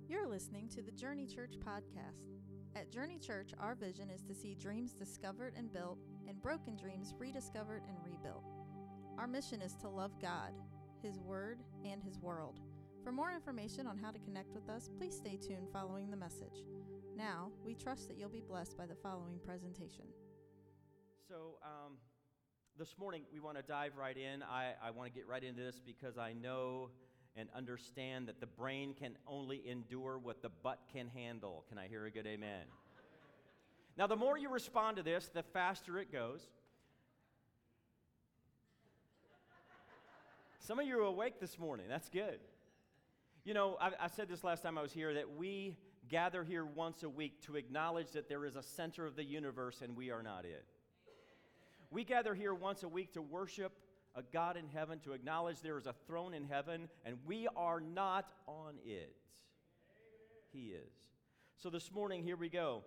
You're listening to the Journey Church podcast. At Journey Church, our vision is to see dreams discovered and built, and broken dreams rediscovered and rebuilt. Our mission is to love God, His Word, and His world. For more information on how to connect with us, please stay tuned following the message. Now, we trust that you'll be blessed by the following presentation. So, this morning we want to dive right in. I want to get right into this because I know and understand that the brain can only endure what the butt can handle. Can I hear a good amen? Now, the more you respond to this, the faster it goes. Some of you are awake this morning. That's good. You know, I said this last time I was here, that we gather here once a week to acknowledge that there is a center of the universe and we are not it. We gather here once a week to worship a God in heaven, to acknowledge there is a throne in heaven, and we are not on it. He is. So this morning, here we go.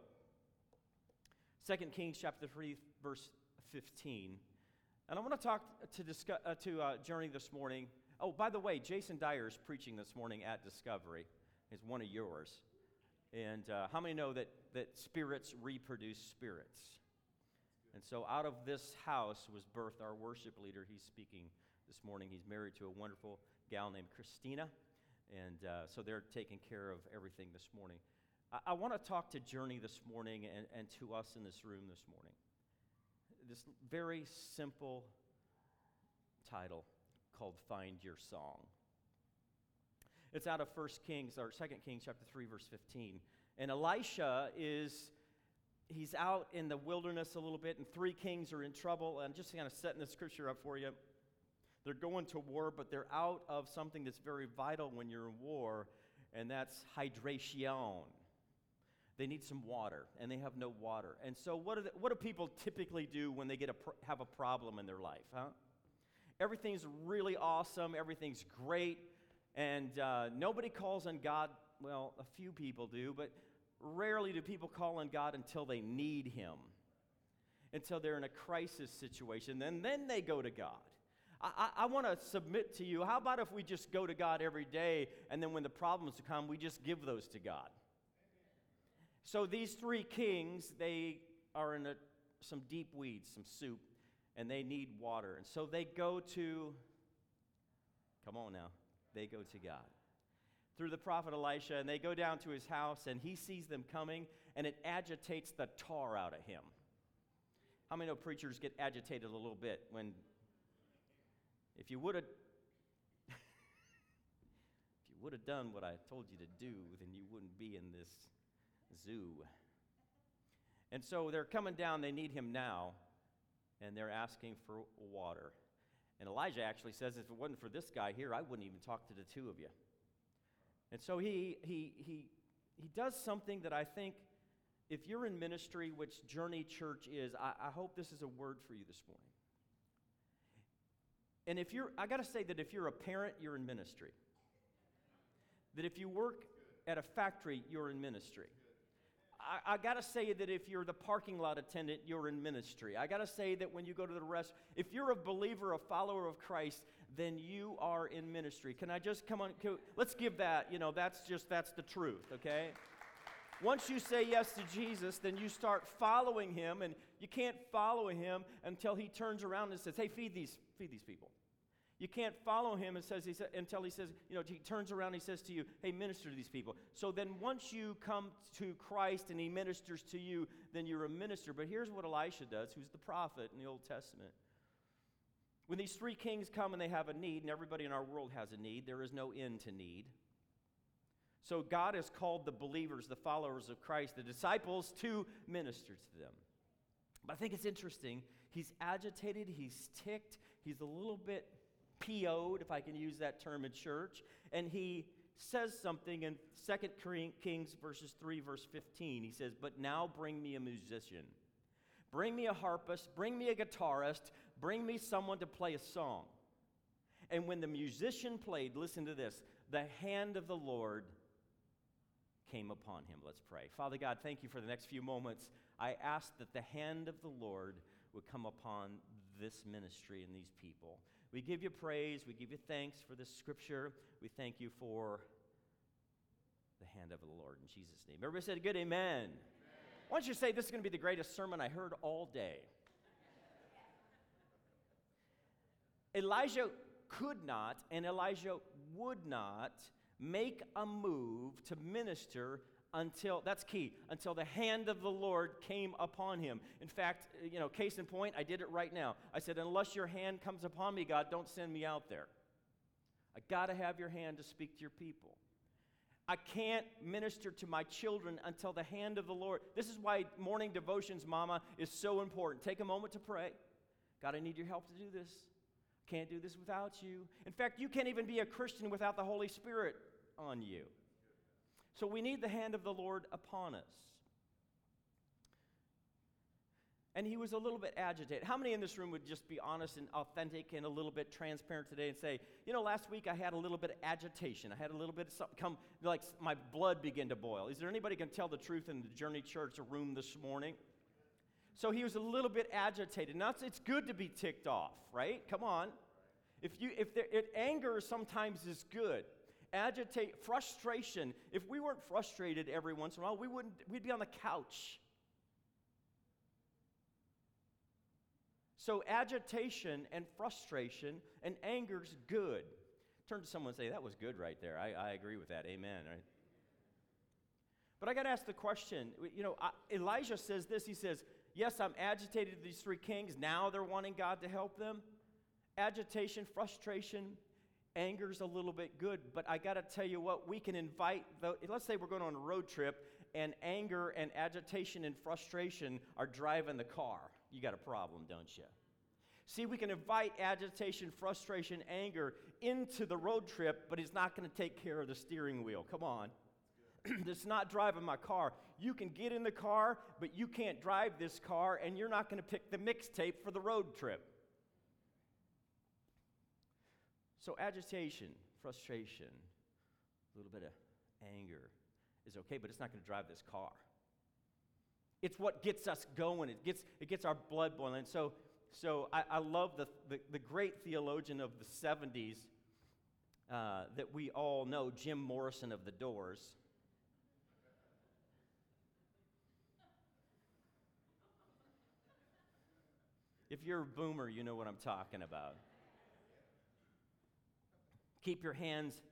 2 Kings chapter 3, verse 15. And I want to talk to Journey this morning. Oh, by the way, Jason Dyer is preaching this morning at Discovery. He's one of yours. And how many know that spirits reproduce spirits? And so out of this house was birthed our worship leader. He's speaking this morning. He's married to a wonderful gal named Christina. And so they're taking care of everything this morning. I want to talk to Journey this morning and to us in this room this morning. This very simple title called Find Your Song. It's out of 2 Kings chapter 3, verse 15. And Elisha he's out in the wilderness a little bit, and 3 kings are in trouble. I'm just kind of setting the scripture up for you. They're going to war, but they're out of something that's very vital when you're in war, and that's hydration. They need some water, and they have no water. And so what do people typically do when they have a problem in their life, huh? Everything's really awesome, everything's great, and nobody calls on God. Well, a few people do, but rarely do people call on God until they need Him, until they're in a crisis situation, and then they go to God. I want to submit to you, how about if we just go to God every day, and then when the problems come, we just give those to God? So these 3 kings, they are in some deep weeds, some soup, and they need water. And so they go to God through the prophet Elisha, and they go down to his house, and he sees them coming, and it agitates the tar out of him. How many know preachers get agitated a little bit when, if you would have done what I told you to do, then you wouldn't be in this zoo. And so they're coming down, they need him now, and they're asking for water. And Elijah actually says, if it wasn't for this guy here, I wouldn't even talk to the two of you. And so he does something that I think, if you're in ministry, which Journey Church is, I hope this is a word for you this morning. And I got to say that if you're a parent, you're in ministry. That if you work at a factory, you're in ministry. I got to say that if you're the parking lot attendant, you're in ministry. I got to say that when you go to the restaurant, if you're a believer, a follower of Christ, then you are in ministry. Can I just come on? Let's give that, that's the truth, okay? Once you say yes to Jesus, then you start following Him, and you can't follow Him until He turns around and says, hey, feed these people. You can't follow Him until He says, He turns around and He says to you, hey, minister to these people. So then once you come to Christ and He ministers to you, then you're a minister. But here's what Elisha does, who's the prophet in the Old Testament. When these 3 kings come and they have a need, and everybody in our world has a need, there is no end to need. So God has called the believers, the followers of Christ, the disciples, to minister to them. But I think it's interesting. He's agitated, he's ticked, he's a little bit PO'd, if I can use that term in church, and he says something in 2 Kings verses 3, verse 15. He says, but now bring me a musician. Bring me a harpist, bring me a guitarist, bring me someone to play a song. And when the musician played, listen to this, the hand of the Lord came upon him. Let's pray. Father God, thank you for the next few moments. I ask that the hand of the Lord would come upon this ministry and these people. We give you praise. We give you thanks for this scripture. We thank you for the hand of the Lord in Jesus' name. Everybody said a good amen. Why don't you say, this is going to be the greatest sermon I heard all day. Elijah could not and Elijah would not make a move to minister until, that's key, until the hand of the Lord came upon him. In fact, case in point, I did it right now. I said, unless your hand comes upon me, God, don't send me out there. I got to have your hand to speak to your people. I can't minister to my children until the hand of the Lord. This is why morning devotions, Mama, is so important. Take a moment to pray. God, I need your help to do this. Can't do this without you. In fact, you can't even be a Christian without the Holy Spirit on you. So we need the hand of the Lord upon us. And he was a little bit agitated. How many in this room would just be honest and authentic and a little bit transparent today and say, last week I had a little bit of agitation. I had a little bit of something like my blood began to boil. Is there anybody can tell the truth in the Journey Church room this morning? So he was a little bit agitated. Now, it's good to be ticked off, right? Come on. Anger sometimes is good. Frustration. If we weren't frustrated every once in a while, we'd be on the couch. So agitation and frustration and anger's good. Turn to someone and say, that was good right there. I agree with that. Amen. Right? But I got to ask the question. Elijah says this. He says, yes, I'm agitated with these three kings. Now they're wanting God to help them. Agitation, frustration, anger's a little bit good. But I got to tell you what, we can invite, let's say we're going on a road trip, and anger and agitation and frustration are driving the car. You got a problem, don't you? See, we can invite agitation, frustration, anger into the road trip, but it's not going to take care of the steering wheel. Come on. It's not driving my car. You can get in the car, but you can't drive this car, and you're not going to pick the mixtape for the road trip. So agitation, frustration, a little bit of anger is okay, but it's not going to drive this car. It's what gets us going. It gets our blood boiling. So I love the great theologian of the 70s that we all know, Jim Morrison of The Doors. If you're a boomer, you know what I'm talking about. Keep your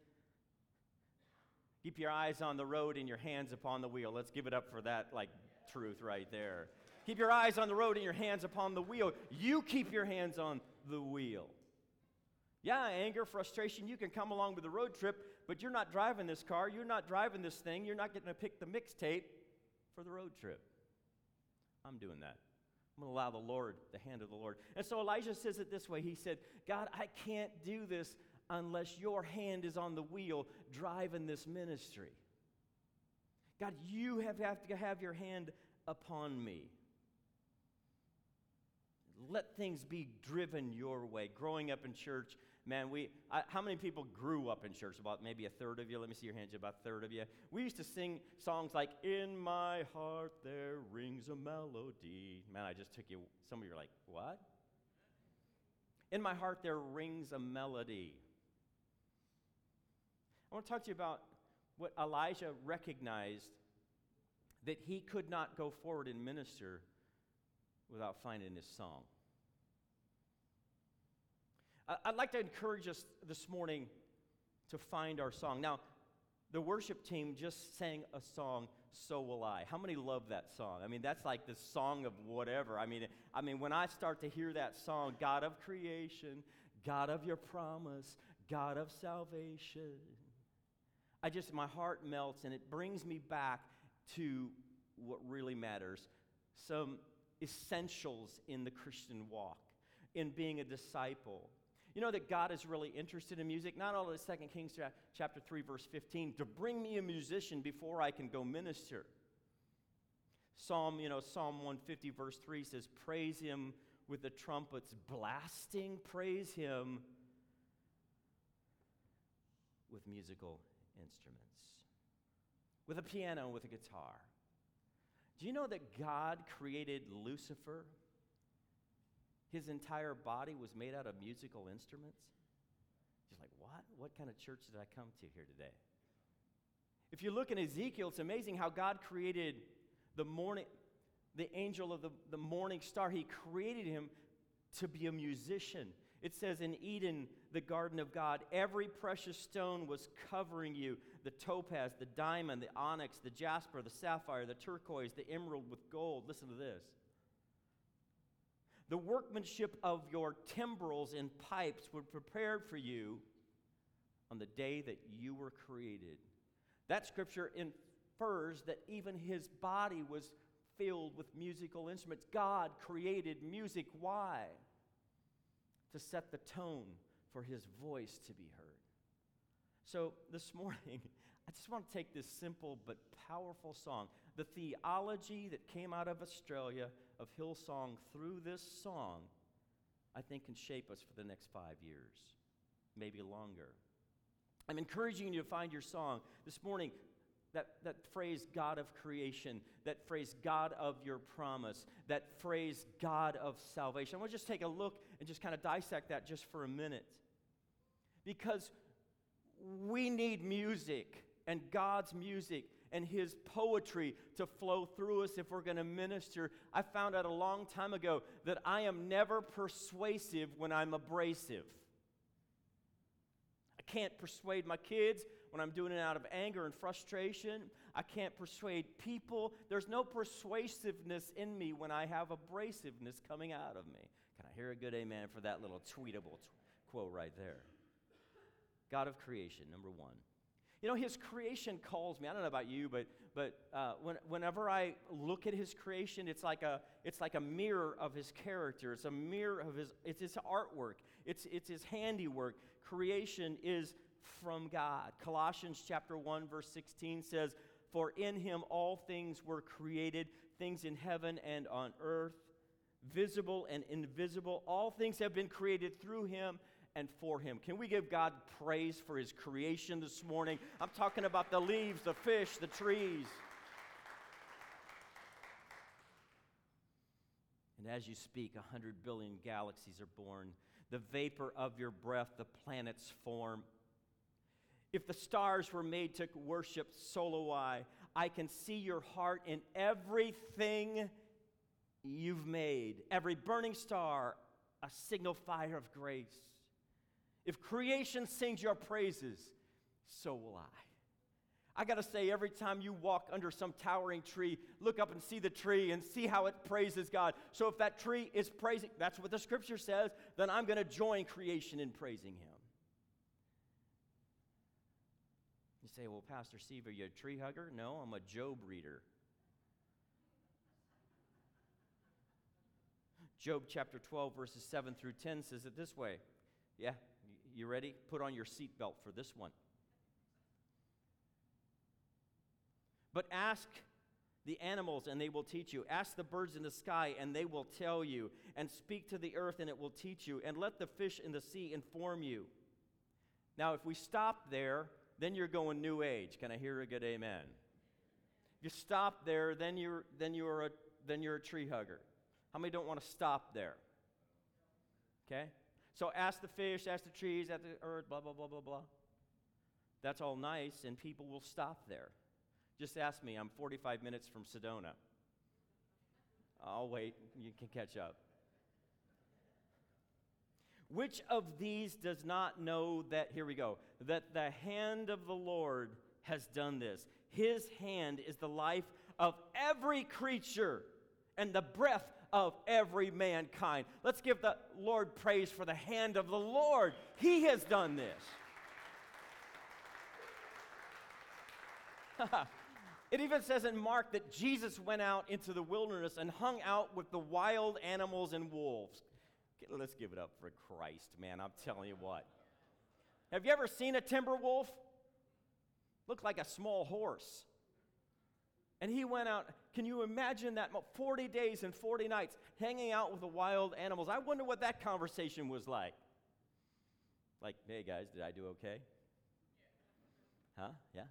eyes on the road and your hands upon the wheel. Let's give it up for that, truth right there. Keep your eyes on the road and your hands upon the wheel. You keep your hands on the wheel. Yeah, anger, frustration, you can come along with the road trip, but you're not driving this car. You're not driving this thing. You're not getting to pick the mixtape for the road trip. I'm doing that. I'm going to allow the Lord, the hand of the Lord. And so Elijah says it this way. He said, God, I can't do this unless your hand is on the wheel driving this ministry. God, you have to have your hand upon me. Let things be driven your way. Growing up in church, man, how many people grew up in church? About maybe a third of you. Let me see your hands. About a third of you. We used to sing songs like, in my heart there rings a melody. Man, I just took you, some of you are like, what? In my heart there rings a melody. I want to talk to you about what Elijah recognized, that he could not go forward and minister without finding his song. I'd like to encourage us this morning to find our song. Now, the worship team just sang a song, So Will I. How many love that song? I mean, that's like the song of whatever. I mean, when I start to hear that song, God of creation, God of your promise, God of salvation, my heart melts, and it brings me back to what really matters. Some essentials in the Christian walk, in being a disciple. You know that God is really interested in music. Not only 2 Kings chapter 3, verse 15, to bring me a musician before I can go minister. Psalm 150, verse 3 says, praise him with the trumpets blasting, praise him with musical instruments, with a piano, with a guitar. Do you know that God created Lucifer? His entire body was made out of musical instruments. He's like, what? What kind of church did I come to here today? If you look in Ezekiel, it's amazing how God created the angel of the morning star. He created him to be a musician. It says in Eden, the garden of God, every precious stone was covering you. The topaz, the diamond, the onyx, the jasper, the sapphire, the turquoise, the emerald with gold. Listen to this. The workmanship of your timbrels and pipes were prepared for you on the day that you were created. That scripture infers that even his body was filled with musical instruments. God created music. Why? To set the tone for his voice to be heard. So this morning, I just want to take this simple but powerful song, the theology that came out of Australia of Hillsong through this song, I think can shape us for the next 5 years, maybe longer. I'm encouraging you to find your song. This morning, that phrase, God of creation, that phrase, God of your promise, that phrase, God of salvation. I want to just take a look and just kind of dissect that just for a minute. Because we need music and God's music and his poetry to flow through us if we're going to minister. I found out a long time ago that I am never persuasive when I'm abrasive. I can't persuade my kids when I'm doing it out of anger and frustration. I can't persuade people. There's no persuasiveness in me when I have abrasiveness coming out of me. Can I hear a good amen for that little tweetable quote right there? God of creation, number one. You know, his creation calls me. I don't know about you, but whenever I look at his creation, it's like a mirror of his character. It's a mirror of his artwork. It's his handiwork. Creation is from God. Colossians chapter 1, verse 16 says, "For in him all things were created, things in heaven and on earth, visible and invisible. All things have been created through him and for him." Can we give God praise for his creation this morning? I'm talking about the leaves, the fish, the trees. And as you speak, 100 billion galaxies are born. The vapor of your breath, the planets form. If the stars were made to worship Soloi, I can see your heart in everything you've made. Every burning star, a signal fire of grace. If creation sings your praises, so will I. I got to say, every time you walk under some towering tree, look up and see the tree and see how it praises God. So if that tree is praising, that's what the scripture says, then I'm going to join creation in praising him. You say, well, Pastor Steve, are you a tree hugger? No, I'm a Job reader. Job chapter 12, verses 7 through 10 says it this way. Yeah, you ready? Put on your seatbelt for this one. But ask the animals, and they will teach you. Ask the birds in the sky, and they will tell you. And speak to the earth, and it will teach you. And let the fish in the sea inform you. Now, if we stop there, then you're going New Age. Can I hear a good amen? If you stop there, then you're a tree hugger. How many don't want to stop there? Okay? So ask the fish, ask the trees, ask the earth, blah, blah, blah, blah, blah. That's all nice, and people will stop there. Just ask me. I'm 45 minutes from Sedona. I'll wait. You can catch up. Which of these does not know that, here we go, that the hand of the Lord has done this? His hand is the life of every creature and the breath of every mankind. Let's give the Lord praise for the hand of the Lord. He has done this. It even says in Mark that Jesus went out into the wilderness and hung out with the wild animals and wolves. Let's give it up for Christ, man. I'm telling you what. Have you ever seen a timber wolf? Looked like a small horse. And he went out. Can you imagine that? 40 days and 40 nights hanging out with the wild animals. I wonder what that conversation was like. Like, hey guys, did I do okay? Huh? Yeah?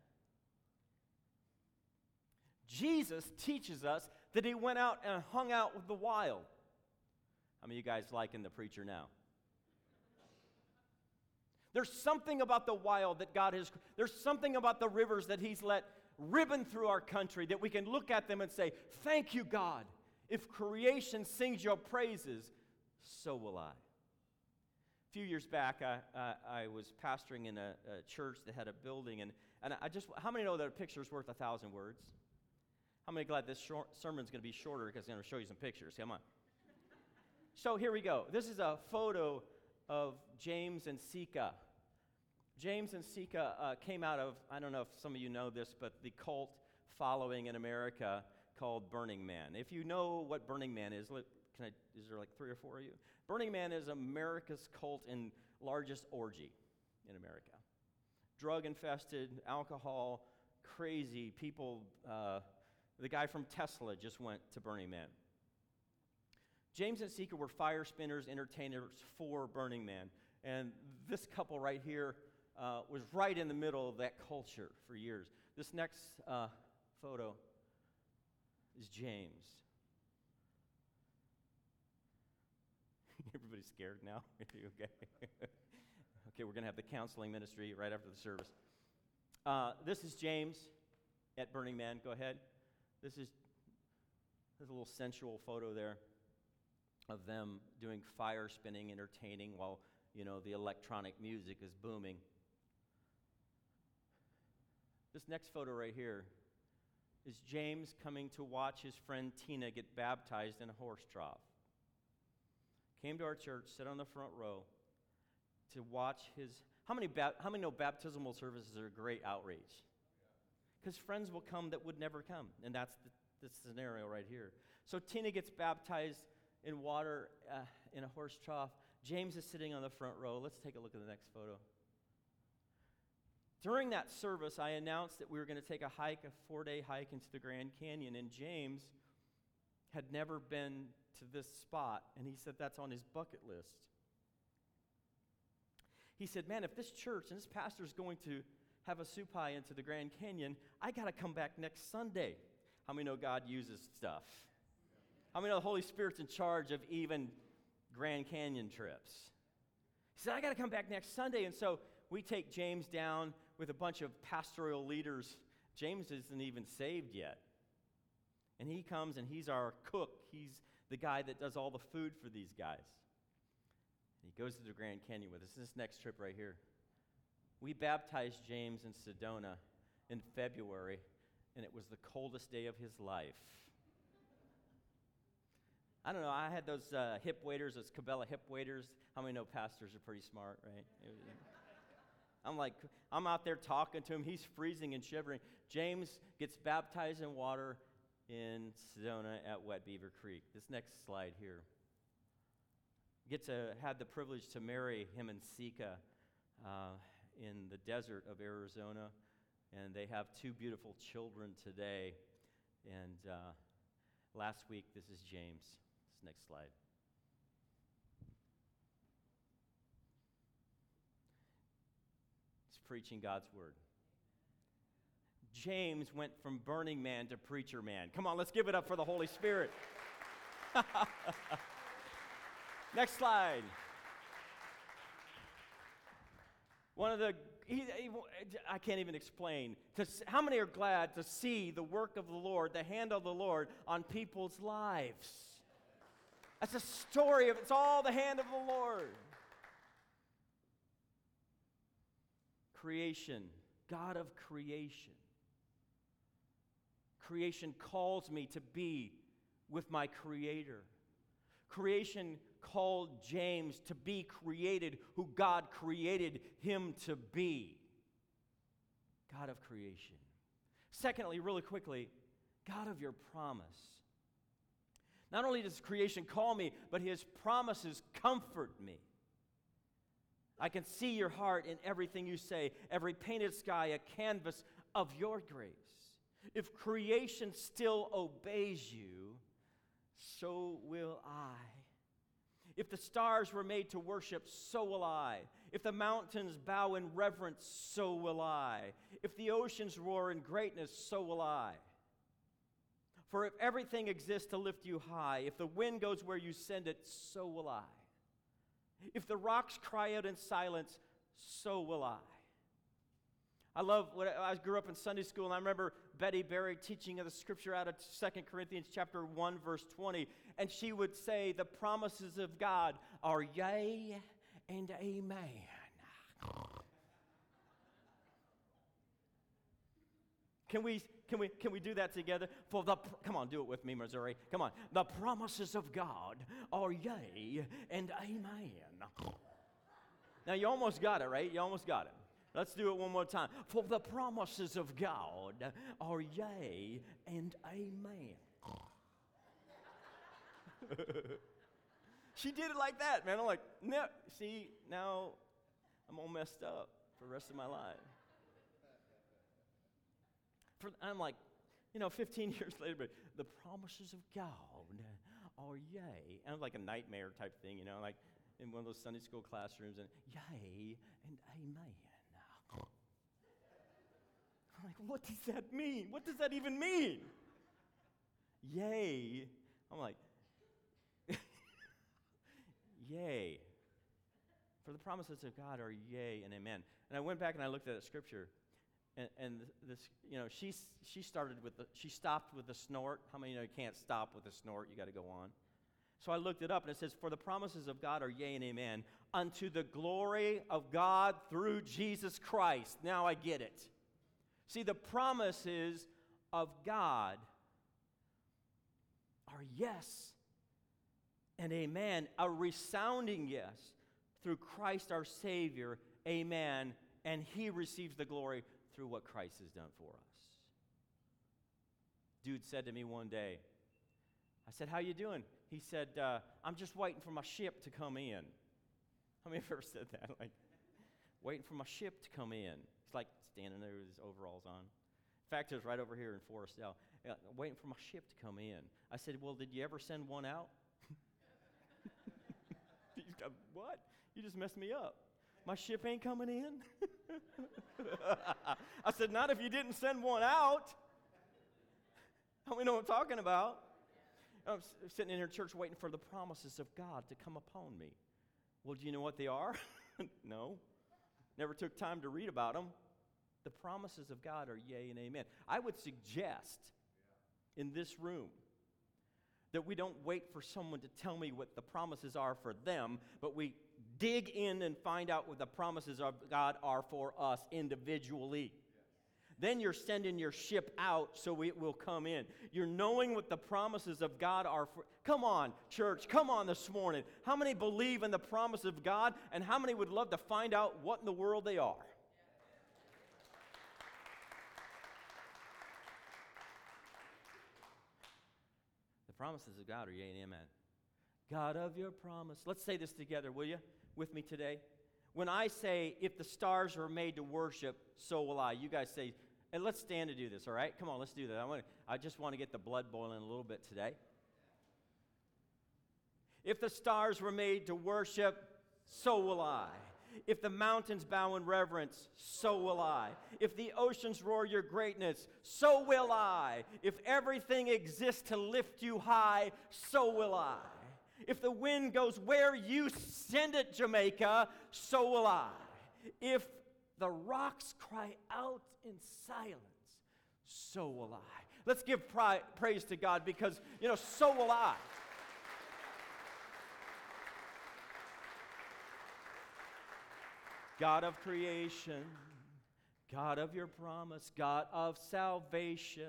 Jesus teaches us that he went out and hung out with the wild. How many of you guys liking the preacher now? There's something about the wild that God has, there's something about the rivers that He's let ribbon through our country that we can look at them and say, thank you, God. If creation sings your praises, so will I. A few years back, I was pastoring in a church that had a building, and how many know that a picture is worth 1,000 words? How many glad this sermon's going to be shorter because I'm going to show you some pictures? Come on. So here we go. This is a photo of James and Sika. James and Sika came out of, I don't know if some of you know this, but the cult following in America called Burning Man. If you know what Burning Man is, is there like 3 or 4 of you? Burning Man is America's cult and largest orgy in America. Drug-infested, alcohol, crazy people. The guy from Tesla just went to Burning Man. James and Sika were fire spinners, entertainers for Burning Man. And this couple right here was right in the middle of that culture for years. This next photo is James. Everybody's scared now? Okay. Okay, we're going to have the counseling ministry right after the service. This is James at Burning Man. Go ahead. There's a little sensual photo there of them doing fire spinning, entertaining while, the electronic music is booming. This next photo right here is James coming to watch his friend Tina get baptized in a horse trough. Came to our church, sat on the front row to watch his... How many know baptismal services are a great outreach? Because friends will come that would never come, and that's the scenario right here. So Tina gets baptized in water in a horse trough. James is sitting on the front row. Let's take a look at the next photo. During that service, I announced that we were going to take a 4-day hike into the Grand Canyon, and James had never been to this spot, and he said that's on his bucket list. He said, man, if this church and this pastor is going to have a supai into the Grand Canyon, I got to come back next Sunday. How many know God uses stuff? How many know the Holy Spirit's in charge of even Grand Canyon trips? He said, I got to come back next Sunday. And so we take James down with a bunch of pastoral leaders. James isn't even saved yet. And he comes and he's our cook. He's the guy that does all the food for these guys. And he goes to the Grand Canyon with us. This next trip right here. We baptized James in Sedona in February, and it was the coldest day of his life. I don't know, I had those hip waders, those Cabela hip waders. How many know pastors are pretty smart, right? I'm out there talking to him. He's freezing and shivering. James gets baptized in water in Sedona at Wet Beaver Creek. This next slide here. Had the privilege to marry him and Sika in the desert of Arizona, and they have 2 beautiful children today. And last week, this is James. This next slide. He's preaching God's word. James went from Burning Man to Preacher Man. Come on, let's give it up for the Holy Spirit. Next slide. I can't even explain. How many are glad to see the work of the Lord, the hand of the Lord on people's lives? That's a story of it's all the hand of the Lord. Creation, God of creation. Creation calls me to be with my Creator. Creation called James to be created who God created him to be. God of creation. Secondly, really quickly, God of your promise. Not only does creation call me, but His promises comfort me. I can see your heart in everything you say, every painted sky, a canvas of your grace. If creation still obeys you, so will I. If the stars were made to worship, so will I. If the mountains bow in reverence, so will I. If the oceans roar in greatness, so will I. For if everything exists to lift you high, if the wind goes where you send it, so will I. If the rocks cry out in silence, so will I. I love I grew up in Sunday school, and I remember Betty Berry teaching of the scripture out of 2 Corinthians chapter 1, verse 20, and she would say, the promises of God are yea and amen. Can we do that together? Come on, do it with me, Missouri. Come on. The promises of God are yea and amen. Now, you almost got it, right? You almost got it. Let's do it one more time. For the promises of God are yea and amen. She did it like that, man. I'm like, no. See, now I'm all messed up for the rest of my life. I'm like, 15 years later, but the promises of God are yea. And like a nightmare type thing, like in one of those Sunday school classrooms, and yea and amen. I'm like, what does that mean? What does that even mean? Yea. I'm like, yea. For the promises of God are yea and amen. And I went back and I looked at that scripture, and this, she stopped with the snort. How many know you can't stop with a snort? You got to go on. So I looked it up, and it says, for the promises of God are yea and amen, unto the glory of God through Jesus Christ. Now I get it. See, the promises of God are yes and amen, a resounding yes, through Christ our Savior, amen, and He receives the glory through what Christ has done for us. Dude said to me one day, I said, how you doing? He said, I'm just waiting for my ship to come in. How many have ever said that? Like, waiting for my ship to come in. He's like standing there with his overalls on. In fact, it was right over here in Forestdale. Waiting for my ship to come in. I said, well, did you ever send one out? What? You just messed me up. My ship ain't coming in? I said, not if you didn't send one out. How many know what I'm talking about? I'm sitting in here in church waiting for the promises of God to come upon me. Well, do you know what they are? No. Never took time to read about them. The promises of God are yea and amen. I would suggest in this room that we don't wait for someone to tell me what the promises are for them, but we dig in and find out what the promises of God are for us individually. Then you're sending your ship out so it will come in. You're knowing what the promises of God are for. Come on, church, come on this morning. How many believe in the promise of God, and how many would love to find out what in the world they are? The promises of God are yea and amen. God of your promise. Let's say this together, will you, with me today? When I say, if the stars were made to worship, so will I. You guys say, and let's stand to do this, all right? Come on, let's do that. I just want to get the blood boiling a little bit today. If the stars were made to worship, so will I. If the mountains bow in reverence, so will I. If the oceans roar your greatness, so will I. If everything exists to lift you high, so will I. If the wind goes where you send it, Jamaica, so will I. If the rocks cry out in silence, so will I. Let's give praise to God because, so will I. God of creation, God of your promise, God of salvation.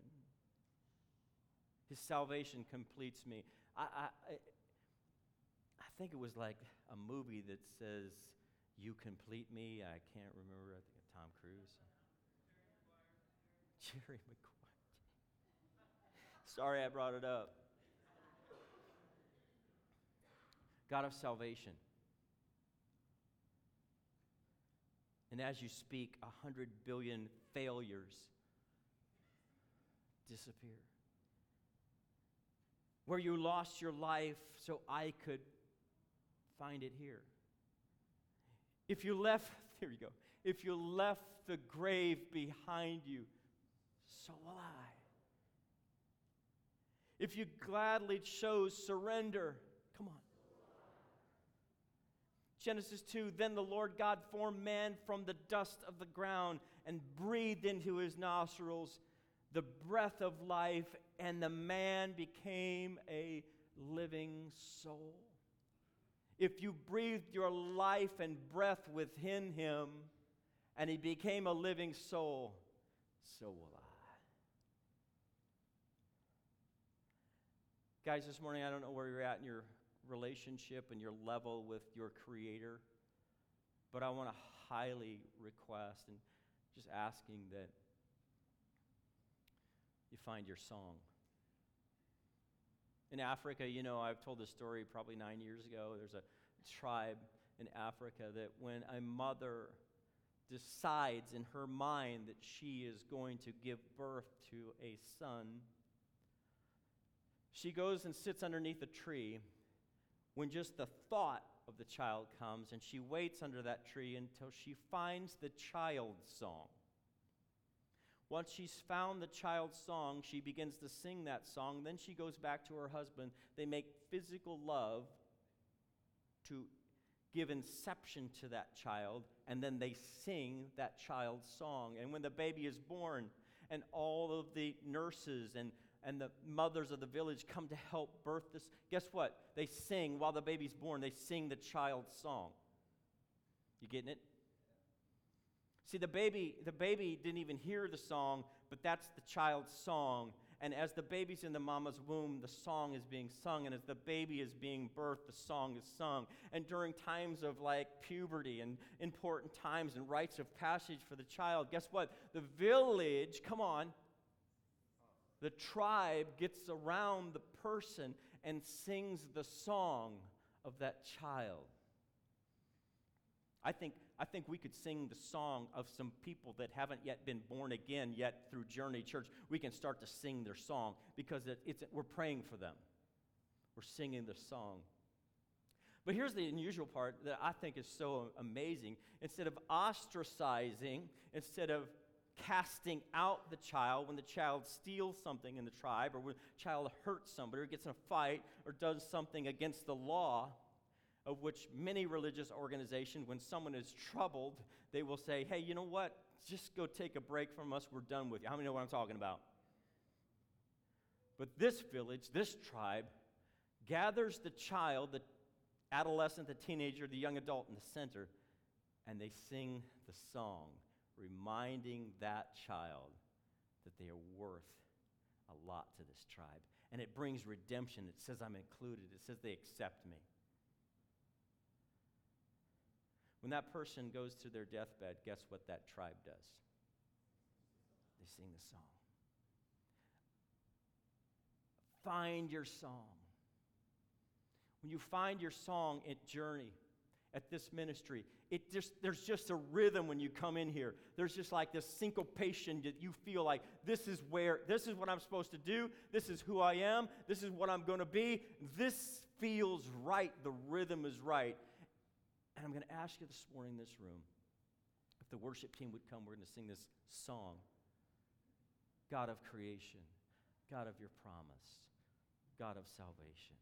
His salvation completes me. I think it was like a movie that says, you complete me. I can't remember. I think Tom Cruise. Jerry Maguire. Sorry I brought it up. God of salvation. And as you speak, 100 billion failures disappear. Where you lost your life so I could find it here. If you left, here you go. If you left the grave behind you, so will I. If you gladly chose surrender, come on. Genesis 2, then the Lord God formed man from the dust of the ground and breathed into his nostrils the breath of life, and the man became a living soul. If you breathed your life and breath within him, and he became a living soul, so will I. Guys, this morning, I don't know where you're at in your relationship and your level with your Creator, but I want to highly request and just asking that you find your song. In Africa, I've told this story probably 9 years ago. There's a tribe in Africa that when a mother decides in her mind that she is going to give birth to a son, she goes and sits underneath a tree when just the thought of the child comes, and she waits under that tree until she finds the child's song. Once she's found the child's song, she begins to sing that song. Then she goes back to her husband. They make physical love to give inception to that child, and then they sing that child's song. And when the baby is born, and all of the nurses and the mothers of the village come to help birth this, guess what? They sing, while the baby's born, they sing the child's song. You getting it? See, the baby didn't even hear the song, but that's the child's song. And as the baby's in the mama's womb, the song is being sung. And as the baby is being birthed, the song is sung. And during times of like puberty and important times and rites of passage for the child, guess what? The village, the tribe gets around the person and sings the song of that child. I think we could sing the song of some people that haven't yet been born again yet through Journey Church. We can start to sing their song because we're praying for them. We're singing the song. But here's the unusual part that I think is so amazing. Instead of ostracizing, instead of casting out the child when the child steals something in the tribe, or when the child hurts somebody or gets in a fight or does something against the law, of which many religious organizations, when someone is troubled, they will say, hey, you know what? Just go take a break from us. We're done with you. How many know what I'm talking about? But this village, this tribe, gathers the child, the adolescent, the teenager, the young adult in the center, and they sing the song, reminding that child that they are worth a lot to this tribe. And it brings redemption. It says I'm included. It says they accept me. When that person goes to their deathbed, guess what that tribe does? They sing the song. Find your song. When you find your song at Journey, at this ministry, there's just a rhythm when you come in here. There's just like this syncopation that you feel like this is what I'm supposed to do. This is who I am. This is what I'm going to be. This feels right. The rhythm is right. And I'm going to ask you this morning in this room, if the worship team would come, we're going to sing this song. God of creation, God of your promise, God of salvation.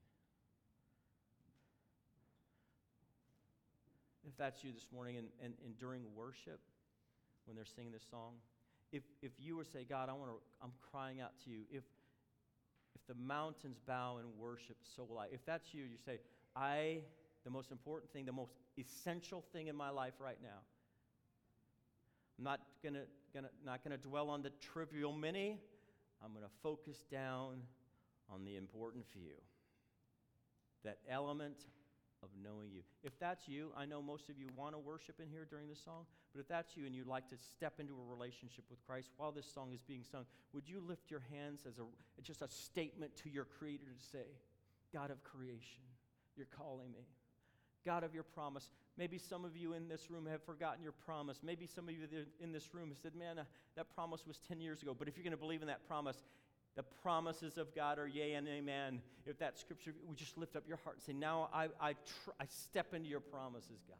If that's you this morning and during worship, when they're singing this song, if you were to say, God, I'm crying out to you. If the mountains bow in worship, so will I. If that's you, you say, the most important thing, the most essential thing in my life right now. I'm not gonna dwell on the trivial many. I'm gonna focus down on the important few. That element of knowing you. If that's you, I know most of you want to worship in here during this song, but if that's you and you'd like to step into a relationship with Christ while this song is being sung, would you lift your hands as just a statement to your Creator to say, God of creation, you're calling me. God of your promise. Maybe some of you in this room have forgotten your promise. Maybe some of you in this room have said, man, that promise was 10 years ago. But if you're going to believe in that promise, the promises of God are yea and amen. If that scripture, we just lift up your heart and say, now I step into your promises, God.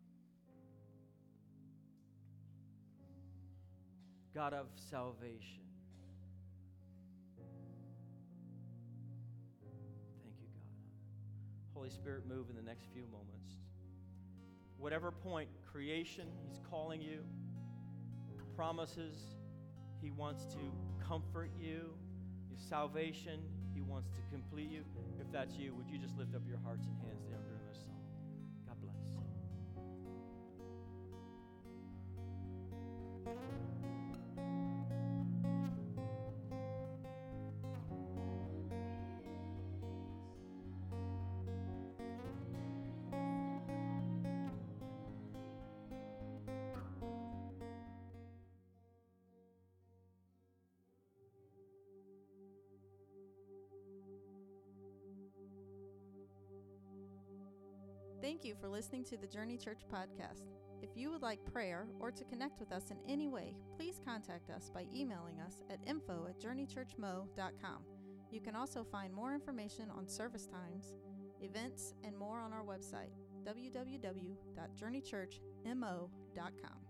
God of salvation. Thank you, God. Holy Spirit, move in the next few moments. whatever point, creation, He's calling you, promises, He wants to comfort you, His salvation, He wants to complete you. If that's you, would you just lift up your hearts and hands there during this song? God bless. Thank you for listening to the Journey Church podcast. If you would like prayer or to connect with us in any way, please contact us by emailing us at info@journeychurchmo.com. You can also find more information on service times, events, and more on our website, www.journeychurchmo.com.